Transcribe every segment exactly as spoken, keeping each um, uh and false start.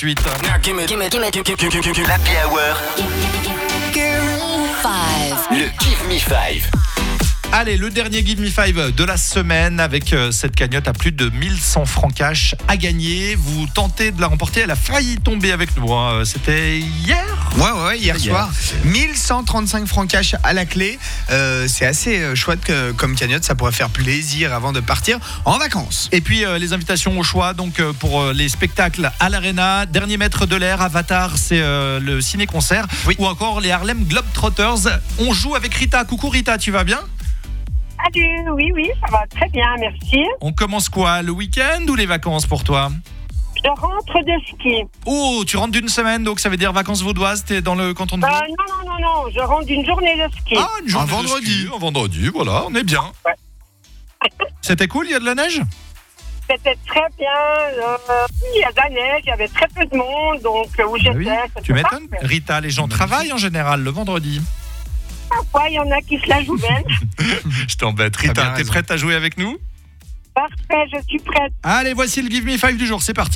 suite. L'Happy Hour. Le Give Me Five. Allez, le dernier Give Me Five de la semaine avec euh, cette cagnotte à plus de mille cent francs cash à gagner. Vous tentez de la remporter, elle a failli tomber avec nous. Hein. C'était hier Ouais, ouais, hier Hier. soir. mille cent trente-cinq francs cash à la clé. Euh, c'est assez euh, chouette que, comme cagnotte. Ça pourrait faire plaisir avant de partir en vacances. Et puis euh, les invitations au choix donc euh, pour euh, les spectacles à l'Arena, Dernier Maître de l'air, Avatar, c'est euh, le ciné-concert, Oui. ou encore les Harlem Globetrotters. On joue avec Rita. Coucou Rita, tu vas bien? Salut, oui, oui, ça va très bien, merci. On commence quoi? Le week-end ou les vacances pour toi? Je rentre de ski. Oh, tu rentres d'une semaine, donc ça veut dire vacances vaudoises, t'es dans le canton de Euh, Vaud? non, non, non, non, je rentre d'une journée de ski. Ah, une journée Un de vendredi. ski, un vendredi, voilà, on est bien. Ouais. C'était cool, il y a de la neige? C'était très bien. euh, il y a de la neige, il y avait très peu de monde, donc euh, où Ah j'étais. oui, c'était tu m'étonnes. parfait. Rita, les gens travaillent en général le vendredi. Parfois, il y en a qui se la jouent belle. Je t'embête. T'as Rita, bien t'es raison. prête à jouer avec nous? Parfait, je suis prête. Allez, voici le Give Me Five du jour, c'est parti.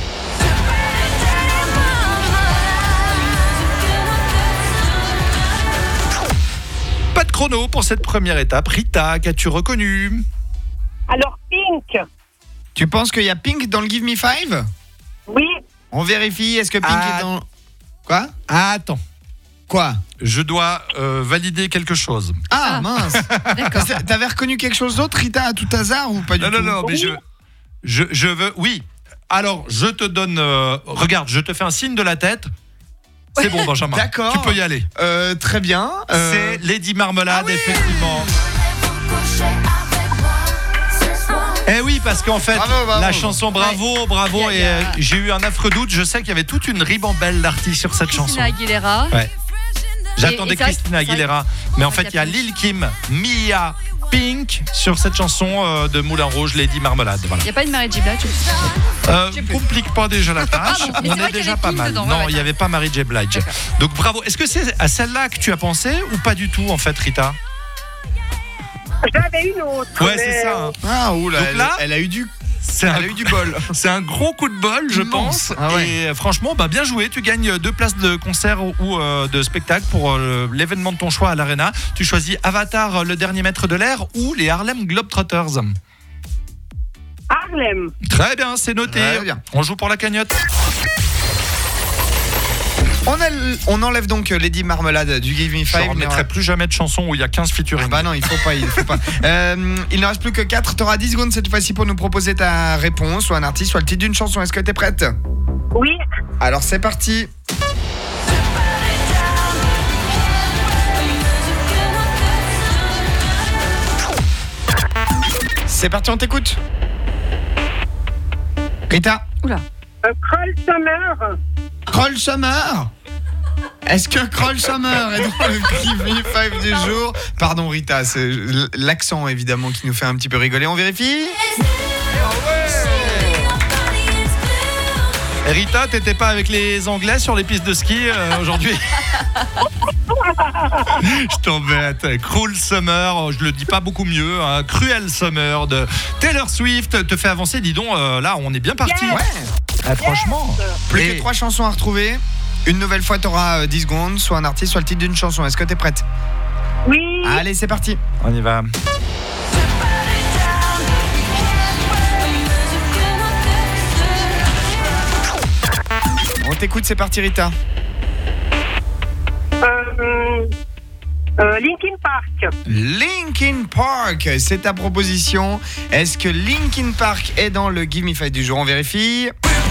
Pas de chrono pour cette première étape. Rita, qu'as-tu reconnu? Alors, Pink, Tu penses qu'il y a Pink dans le Give Me Five? oui, On vérifie. Est-ce que Pink Ah. est dans. Quoi? Attends, Quoi? je dois euh, valider quelque chose. Ah, Ah. mince. D'accord. T'a- T'avais reconnu quelque chose d'autre, Rita, à tout hasard ou pas du Non, tout? non, non, mais je, je, je veux... Oui, alors je te donne... euh, regarde, je te fais un signe de la tête. C'est bon, Benjamin. D'accord. Tu peux y aller. Euh, très bien. Euh, C'est Lady Marmelade, ah oui. effectivement. Eh oui, parce qu'en fait, Bravo, bravo. la chanson Bravo, Bravo, Il y a- et il y a- euh, j'ai eu un affreux doute. Je sais qu'il y avait toute une ribambelle d'artistes sur cette chanson. Christina Aguilera. Ouais. J'attendais Et- et c'est vrai que- Christina c'est vrai Aguilera, mais en c'est vrai fait, il y a qu'il y a Lil Kim, Mia, Pink sur cette chanson euh, de Moulin Rouge, Lady Marmelade. Voilà. Il n'y a pas une Mary J. Blige. Euh, sais plus. complique pas déjà la tâche. pardon, mais On c'est est vrai qu'il y déjà avait pas Pink mal. dedans, ouais, non, ouais, il n'y avait pas Mary J. Blige. Donc bravo. Est-ce que c'est à celle-là que tu as pensé ou pas du tout en fait, Rita? j'avais une autre. Ouais, mais- c'est ça. hein. Ah, oula, Donc elle, là- elle a eu du. C'est Elle un, a eu du bol. c'est un gros coup de bol, je Immense. pense. Ah ouais. Et euh, franchement, bah, bien joué. Tu gagnes deux places de concert ou, ou, euh, de spectacle pour euh, l'événement de ton choix à l'Arena. Tu choisis Avatar, le dernier maître de l'air, ou les Harlem Globetrotters. Harlem. Très bien, c'est noté. Très bien. On joue pour la cagnotte. On, a- on enlève donc Lady Marmelade du Give Me Je Five. ne remettrai plus jamais de chanson où il y a quinze featuring. Ah bah non, il faut pas, il faut pas. Euh, il ne reste plus que quatre. Tu auras dix secondes cette fois-ci pour nous proposer ta réponse, soit un artiste, soit le titre d'une chanson. Est-ce que tu es prête? Oui, Alors c'est parti. C'est parti, on t'écoute. Rita, Oula. euh, Cruel Summer. Cruel Summer. Est-ce que Cruel Summer est dans le Give Me Five du jour? Pardon Rita, c'est l'accent évidemment qui nous fait un petit peu rigoler. On vérifie. Et Rita, t'étais pas avec les Anglais sur les pistes de ski euh, aujourd'hui? Je t'embête. Cruel Summer, je le dis pas beaucoup mieux. Hein. Cruel Summer de Taylor Swift te fait avancer. Dis donc, euh, là, on est bien parti. Yes. Ah, franchement. Plus Et- que trois chansons à retrouver. Une nouvelle fois, tu auras dix secondes, soit un artiste, soit le titre d'une chanson. Est-ce que tu es prête? Oui, Allez, c'est parti. On y va. On t'écoute, c'est parti Rita. euh, euh, Linkin Park. Linkin Park, c'est ta proposition. Est-ce que Linkin Park est dans le Give Me Five du jour? On vérifie.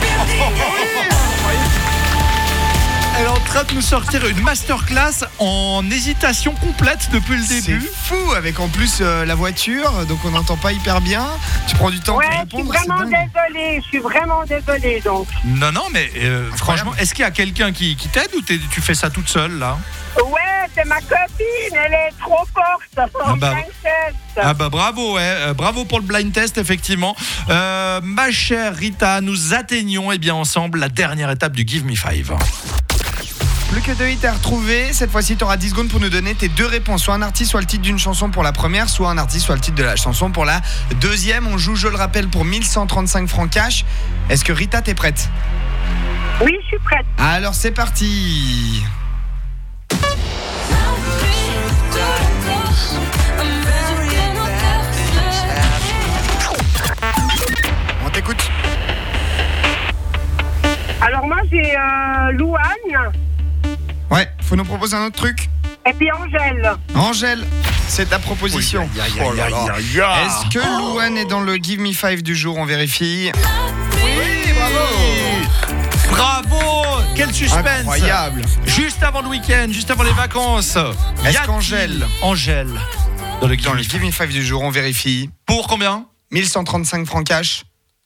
Elle est en train de nous sortir une masterclass en hésitation complète depuis le C'est début. fou, avec en plus euh, la voiture, donc on n'entend pas hyper bien. Tu prends du temps Ouais, pour je suis répondre. c'est vraiment dingue. désolée, je suis vraiment désolée, donc. Non, non, mais euh, franchement, est-ce qu'il y a quelqu'un qui, qui t'aide ou t'es- tu fais ça toute seule là? Ouais, c'est ma copine, elle est trop forte. Ah bah- Blind test. Ah bah bravo, ouais, euh, bravo pour le blind test effectivement. Euh, ma chère Rita, nous atteignons eh bien ensemble la dernière étape du Give Me Five. Plus que deux hits à retrouver. Cette fois-ci, tu auras dix secondes pour nous donner tes deux réponses. Soit un artiste, soit le titre d'une chanson pour la première, soit un artiste, soit le titre de la chanson pour la deuxième. On joue, je le rappelle, pour mille cent trente-cinq francs cash. Est-ce que Rita, t'es prête? Oui, je suis prête. Alors c'est parti. On t'écoute. Alors moi, j'ai euh, Louane Ouais, faut nous proposer un autre truc. et puis Angèle. Angèle, c'est ta proposition. Oh là là. Est-ce que Louane est dans le Give Me Five du jour? On vérifie. Oui, bravo. Bravo. Quel suspense. Incroyable. Juste avant le week-end, juste avant les vacances. Est-ce Y a-t-il qu'Angèle Angèle dans le dans le Give Give Me Five du jour, on vérifie. Pour combien? mille cent trente-cinq francs cash.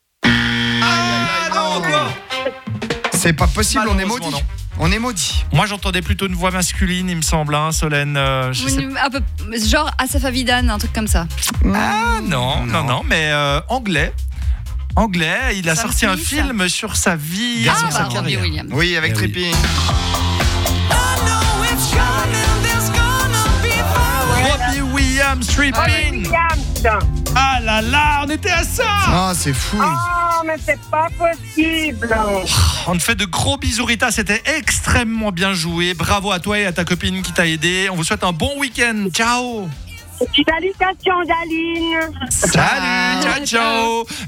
Ah non, quoi. C'est pas possible, on est Malheureusement, maudit. non. On est maudit. Moi, j'entendais plutôt une voix masculine, il me semble, hein, Solène. euh, je sais- Un peu, genre Asaf Avidan, un truc comme ça. Ah non, non, non, mais euh, anglais. Anglais, il a Sam sorti un Smith. film sur sa vie et Ah, sur bah, sa Robbie carrière. Williams. Oui, avec Eh oui. Trippy. Robbie Williams, Tripping. Williams. Ah là là, on était à ça. Ah, c'est fou. Oh, mais c'est pas possible. On te fait de gros bisous, Rita, c'était extrêmement bien joué. Bravo à toi et à ta copine qui t'a aidé. On vous souhaite un bon week-end. Ciao. Salutations, Daline. Salut, ciao, ciao.